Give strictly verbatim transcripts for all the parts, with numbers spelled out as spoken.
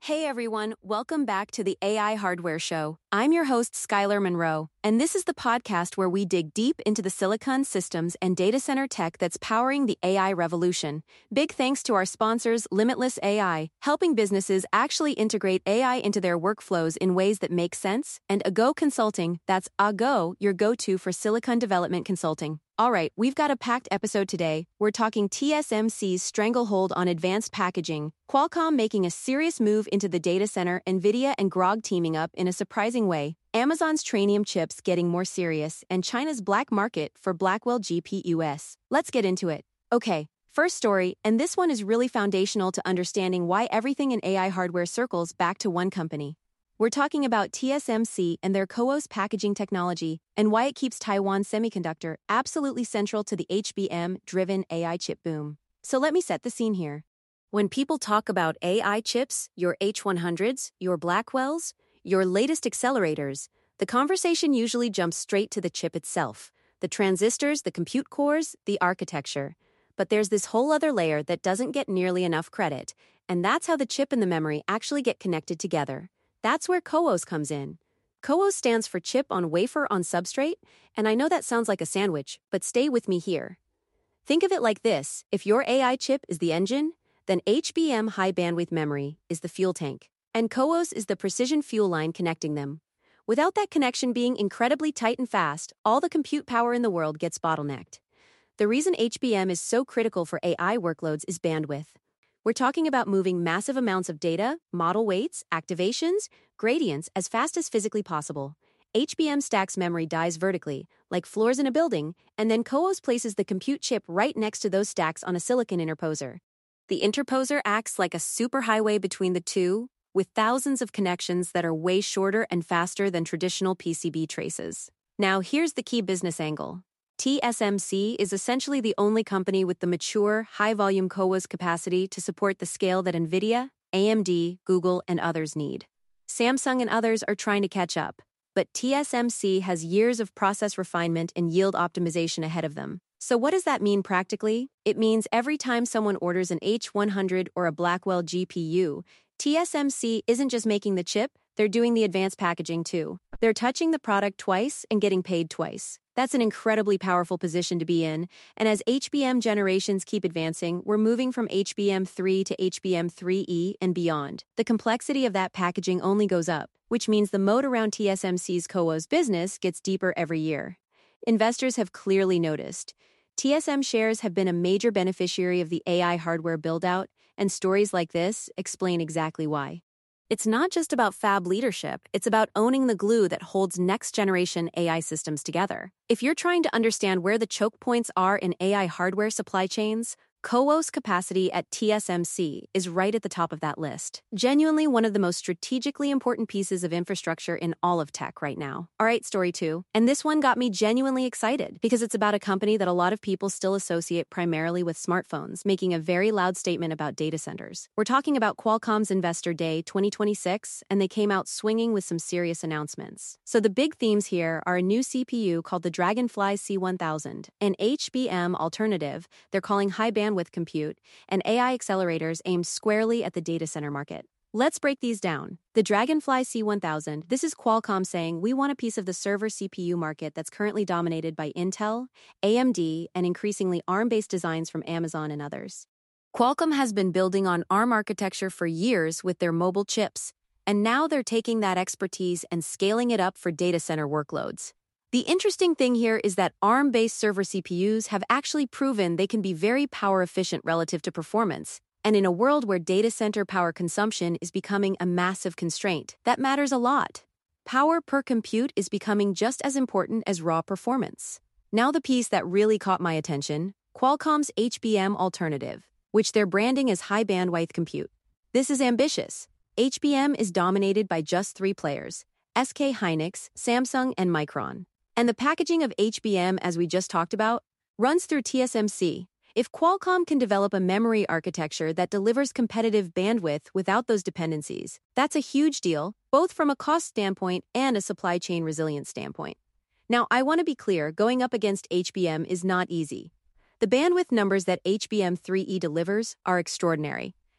Hey everyone, welcome back to the A I Hardware Show. I'm your host, Skylar Monroe, and this is the podcast where we dig deep into the silicon systems and data center tech that's powering the A I revolution. Big thanks to our sponsors, Limitless A I, helping businesses actually integrate A I into their workflows in ways that make sense, and Ago Consulting, that's Ago, your go-to for silicon development consulting. All right, we've got a packed episode today. We're talking T S M C's stranglehold on advanced packaging, Qualcomm making a serious move into the data center, NVIDIA and G R O G teaming up in a surprising way, Amazon's Trainium chips getting more serious, and China's black market for Blackwell G P Us. Let's get into it. Okay, first story, and this one is really foundational to understanding why everything in A I hardware circles back to one company. We're talking about T S M C and their CoWoS packaging technology and why it keeps Taiwan Semiconductor absolutely central to the H B M-driven A I chip boom. So let me set the scene here. When people talk about A I chips, your H one hundreds, your Blackwells, your latest accelerators, the conversation usually jumps straight to the chip itself, the transistors, the compute cores, the architecture. But there's this whole other layer that doesn't get nearly enough credit, and that's how the chip and the memory actually get connected together. That's where CoWoS comes in. CoWoS stands for chip on wafer on substrate, and I know that sounds like a sandwich, but stay with me here. Think of it like this: if your A I chip is the engine, then H B M high bandwidth memory is the fuel tank, and CoWoS is the precision fuel line connecting them. Without that connection being incredibly tight and fast, all the compute power in the world gets bottlenecked. The reason H B M is so critical for A I workloads is bandwidth. We're talking about moving massive amounts of data, model weights, activations, gradients as fast as physically possible. H B M stacks memory dies vertically, like floors in a building, and then CoWoS places the compute chip right next to those stacks on a silicon interposer. The interposer acts like a superhighway between the two, with thousands of connections that are way shorter and faster than traditional P C B traces. Now, here's the key business angle. T S M C is essentially the only company with the mature, high-volume CoWoS capacity to support the scale that NVIDIA, A M D, Google, and others need. Samsung and others are trying to catch up, but T S M C has years of process refinement and yield optimization ahead of them. So what does that mean practically? It means every time someone orders an H one hundred or a Blackwell G P U, T S M C isn't just making the chip, they're doing the advanced packaging too. They're touching the product twice and getting paid twice. That's an incredibly powerful position to be in, and as H B M generations keep advancing, we're moving from H B M three to H B M three E and beyond. The complexity of that packaging only goes up, which means the moat around T S M C's CoWoS business gets deeper every year. Investors have clearly noticed. T S M shares have been a major beneficiary of the A I hardware build-out, and stories like this explain exactly why. It's not just about fab leadership, it's about owning the glue that holds next-generation A I systems together. If you're trying to understand where the choke points are in A I hardware supply chains, CoWoS capacity at T S M C is right at the top of that list. Genuinely one of the most strategically important pieces of infrastructure in all of tech right now. All right, story two. And this one got me genuinely excited because it's about a company that a lot of people still associate primarily with smartphones, making a very loud statement about data centers. We're talking about Qualcomm's Investor Day twenty twenty-six, and they came out swinging with some serious announcements. So the big themes here are a new C P U called the Dragonfly C one thousand, an H B M alternative they're calling high bandwidth with compute, and A I accelerators aimed squarely at the data center market. Let's break these down. The Dragonfly C one thousand, this is Qualcomm saying we want a piece of the server C P U market that's currently dominated by Intel, A M D, and increasingly ARM-based designs from Amazon and others. Qualcomm has been building on ARM architecture for years with their mobile chips, and now they're taking that expertise and scaling it up for data center workloads. The interesting thing here is that ARM-based server C P Us have actually proven they can be very power-efficient relative to performance, and in a world where data center power consumption is becoming a massive constraint, that matters a lot. Power per compute is becoming just as important as raw performance. Now the piece that really caught my attention, Qualcomm's H B M alternative, which they're branding as high bandwidth compute. This is ambitious. H B M is dominated by just three players: S K Hynix, Samsung, and Micron. And the packaging of H B M, as we just talked about, runs through T S M C. If Qualcomm can develop a memory architecture that delivers competitive bandwidth without those dependencies, that's a huge deal, both from a cost standpoint and a supply chain resilience standpoint. Now, I want to be clear, going up against H B M is not easy. The bandwidth numbers that H B M three E delivers are extraordinary.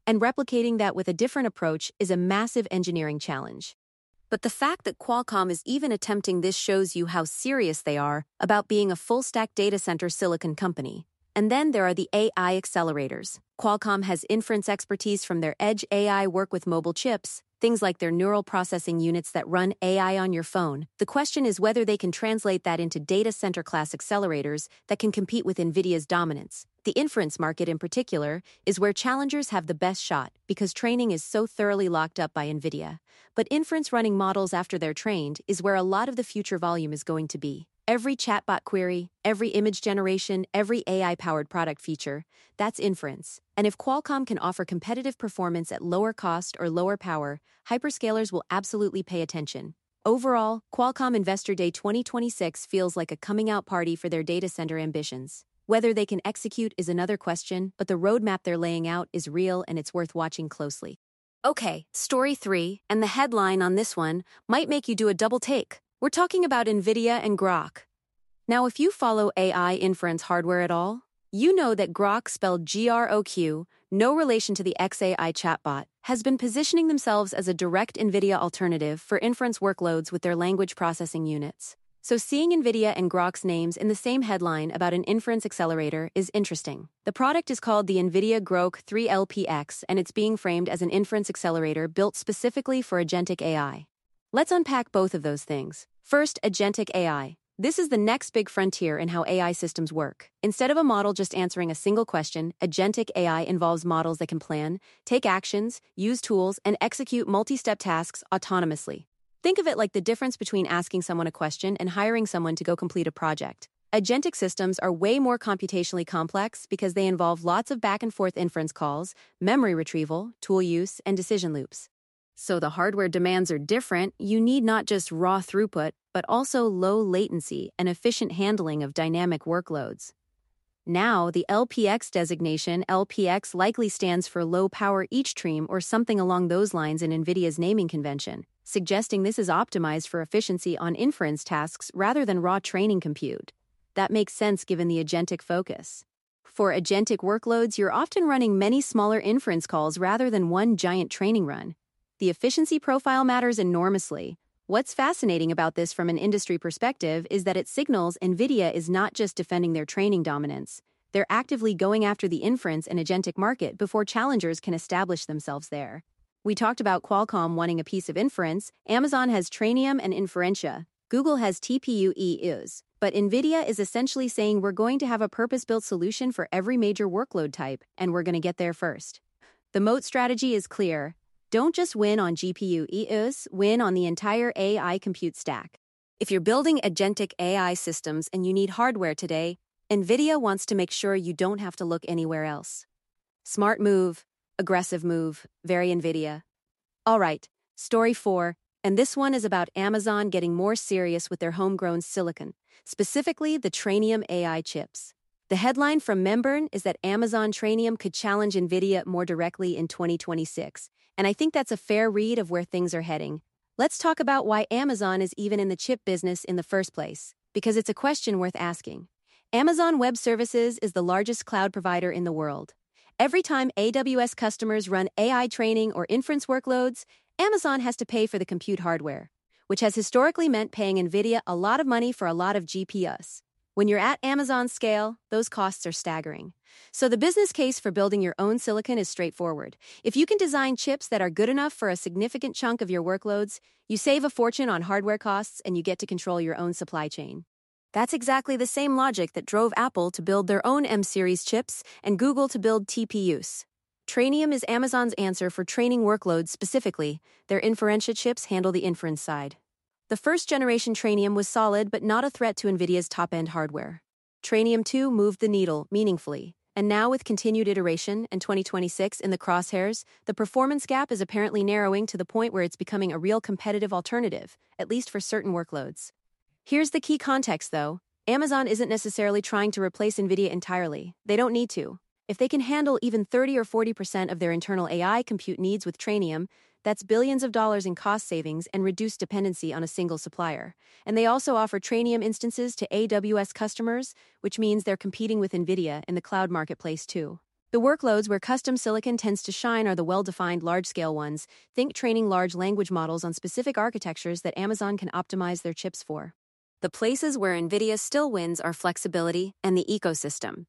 and replicating that with a different approach is a massive engineering challenge. But the fact that Qualcomm is even attempting this shows you how serious they are about being a full-stack data center silicon company. And then there are the A I accelerators. Qualcomm has inference expertise from their edge A I work with mobile chips, things like their neural processing units that run A I on your phone. The question is whether they can translate that into data center class accelerators that can compete with NVIDIA's dominance. The inference market in particular is where challengers have the best shot because training is so thoroughly locked up by NVIDIA. But inference running models after they're trained is where a lot of the future volume is going to be. Every chatbot query, every image generation, every A I-powered product feature, that's inference. And if Qualcomm can offer competitive performance at lower cost or lower power, hyperscalers will absolutely pay attention. Overall, Qualcomm Investor Day twenty twenty-six feels like a coming-out party for their data center ambitions. Whether they can execute is another question, but the roadmap they're laying out is real and it's worth watching closely. Okay, story three, and the headline on this one might make you do a double take. We're talking about NVIDIA and Grok. Now, if you follow A I inference hardware at all, you know that Grok, spelled G R O Q, no relation to the X A I chatbot, has been positioning themselves as a direct NVIDIA alternative for inference workloads with their language processing units. So seeing NVIDIA and Grok's names in the same headline about an inference accelerator is interesting. The product is called the NVIDIA Grok three L P X, and it's being framed as an inference accelerator built specifically for agentic A I. Let's unpack both of those things. First, agentic A I. This is the next big frontier in how A I systems work. Instead of a model just answering a single question, agentic A I involves models that can plan, take actions, use tools, and execute multi-step tasks autonomously. Think of it like the difference between asking someone a question and hiring someone to go complete a project. Agentic systems are way more computationally complex because they involve lots of back-and-forth inference calls, memory retrieval, tool use, and decision loops. So the hardware demands are different. You need not just raw throughput, but also low latency and efficient handling of dynamic workloads. Now, the L P X designation, L P X, likely stands for low power each stream or something along those lines in NVIDIA's naming convention, suggesting this is optimized for efficiency on inference tasks rather than raw training compute. That makes sense given the agentic focus. For agentic workloads, you're often running many smaller inference calls rather than one giant training run. The efficiency profile matters enormously. What's fascinating about this from an industry perspective is that it signals NVIDIA is not just defending their training dominance. They're actively going after the inference and agentic market before challengers can establish themselves there. We talked about Qualcomm wanting a piece of inference. Amazon has Trainium and Inferentia. Google has T P U E U S. But NVIDIA is essentially saying we're going to have a purpose-built solution for every major workload type, and we're going to get there first. The moat strategy is clear. Don't just win on G P U E U S, win on the entire A I compute stack. If you're building agentic A I systems and you need hardware today, NVIDIA wants to make sure you don't have to look anywhere else. Smart move, aggressive move, very NVIDIA. All right, story four, and this one is about Amazon getting more serious with their homegrown silicon, specifically the Trainium A I chips. The headline from Memburn is that Amazon Trainium could challenge NVIDIA more directly in twenty twenty-six, and I think that's a fair read of where things are heading. Let's talk about why Amazon is even in the chip business in the first place, because it's a question worth asking. Amazon Web Services is the largest cloud provider in the world. Every time A W S customers run A I training or inference workloads, Amazon has to pay for the compute hardware, which has historically meant paying NVIDIA a lot of money for a lot of G P Us. When you're at Amazon's scale, those costs are staggering. So the business case for building your own silicon is straightforward. If you can design chips that are good enough for a significant chunk of your workloads, you save a fortune on hardware costs and you get to control your own supply chain. That's exactly the same logic that drove Apple to build their own M-series chips and Google to build T P U S. Trainium is Amazon's answer for training workloads specifically. Their Inferentia chips handle the inference side. The first-generation Trainium was solid but not a threat to NVIDIA's top-end hardware. Trainium two moved the needle meaningfully, and now with continued iteration and twenty twenty-six in the crosshairs, the performance gap is apparently narrowing to the point where it's becoming a real competitive alternative, at least for certain workloads. Here's the key context, though. Amazon isn't necessarily trying to replace NVIDIA entirely. They don't need to. If they can handle even thirty or forty percent of their internal A I compute needs with Trainium, that's billions of dollars in cost savings and reduced dependency on a single supplier. And they also offer Trainium instances to A W S customers, which means they're competing with NVIDIA in the cloud marketplace too. The workloads where custom silicon tends to shine are the well-defined large-scale ones. Think training large language models on specific architectures that Amazon can optimize their chips for. The places where NVIDIA still wins are flexibility and the ecosystem.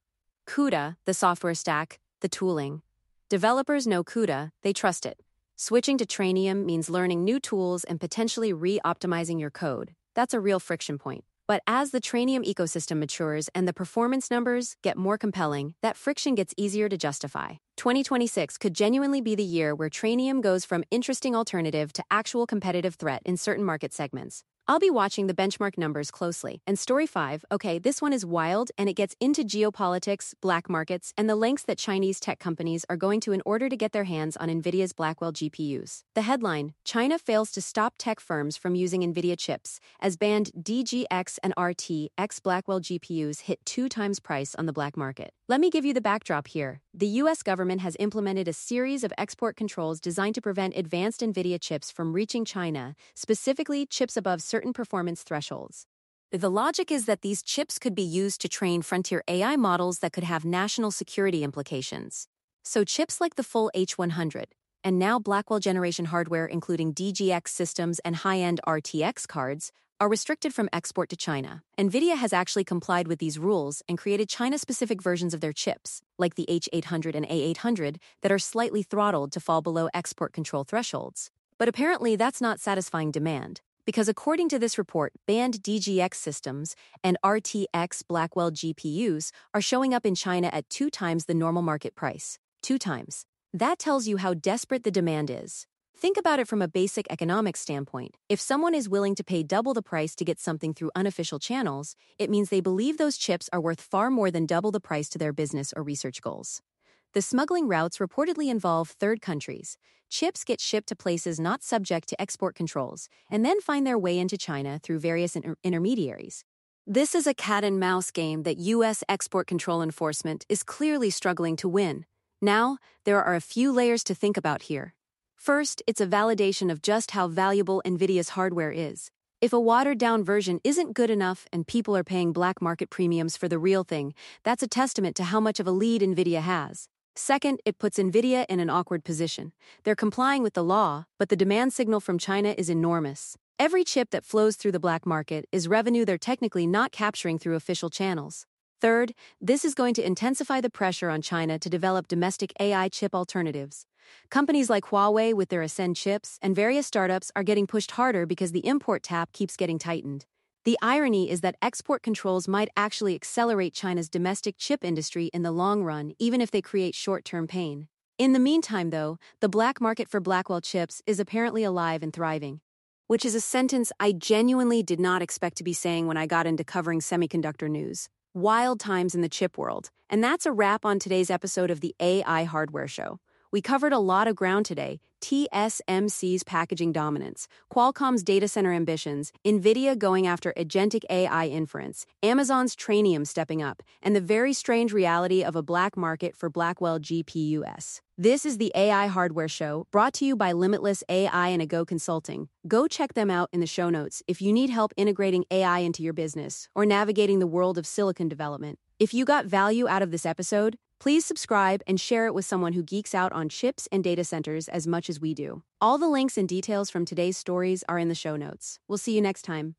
CUDA, the software stack, the tooling. Developers know CUDA, they trust it. Switching to Trainium means learning new tools and potentially re-optimizing your code. That's a real friction point. But as the Trainium ecosystem matures and the performance numbers get more compelling, that friction gets easier to justify. twenty twenty-six could genuinely be the year where Trainium goes from interesting alternative to actual competitive threat in certain market segments. I'll be watching the benchmark numbers closely. And story five, okay, this one is wild and it gets into geopolitics, black markets, and the lengths that Chinese tech companies are going to in order to get their hands on NVIDIA's Blackwell G P Us. The headline, China fails to stop tech firms from using NVIDIA chips, as banned D G X and R T X Blackwell G P Us hit two times price on the black market. Let me give you the backdrop here. The U S government has implemented a series of export controls designed to prevent advanced NVIDIA chips from reaching China, specifically chips above certain performance thresholds. The logic is that these chips could be used to train frontier A I models that could have national security implications. So chips like the full H one hundred, and now Blackwell generation hardware including D G X systems and high-end R T X cards, are restricted from export to China. NVIDIA has actually complied with these rules and created China-specific versions of their chips, like the H eight hundred and A eight hundred, that are slightly throttled to fall below export control thresholds. But apparently that's not satisfying demand, because according to this report, banned D G X systems and R T X Blackwell G P Us are showing up in China at two times the normal market price. Two times. That tells you how desperate the demand is. Think about it from a basic economic standpoint. If someone is willing to pay double the price to get something through unofficial channels, it means they believe those chips are worth far more than double the price to their business or research goals. The smuggling routes reportedly involve third countries. Chips get shipped to places not subject to export controls, and then find their way into China through various inter- intermediaries. This is a cat-and-mouse game that U S export control enforcement is clearly struggling to win. Now, there are a few layers to think about here. First, it's a validation of just how valuable NVIDIA's hardware is. If a watered-down version isn't good enough and people are paying black market premiums for the real thing, that's a testament to how much of a lead NVIDIA has. Second, it puts NVIDIA in an awkward position. They're complying with the law, but the demand signal from China is enormous. Every chip that flows through the black market is revenue they're technically not capturing through official channels. Third, this is going to intensify the pressure on China to develop domestic A I chip alternatives. Companies like Huawei with their Ascend chips and various startups are getting pushed harder because the import tap keeps getting tightened. The irony is that export controls might actually accelerate China's domestic chip industry in the long run, even if they create short-term pain. In the meantime, though, the black market for Blackwell chips is apparently alive and thriving. Which is a sentence I genuinely did not expect to be saying when I got into covering semiconductor news. Wild times in the chip world. And that's a wrap on today's episode of the A I Hardware Show. We covered a lot of ground today: T S M C's packaging dominance, Qualcomm's data center ambitions, NVIDIA going after agentic A I inference, Amazon's Trainium stepping up, and the very strange reality of a black market for Blackwell G P Us. This is the A I Hardware Show, brought to you by Limitless A I and Ago Consulting. Go check them out in the show notes if you need help integrating A I into your business or navigating the world of silicon development. If you got value out of this episode, please subscribe and share it with someone who geeks out on chips and data centers as much as we do. All the links and details from today's stories are in the show notes. We'll see you next time.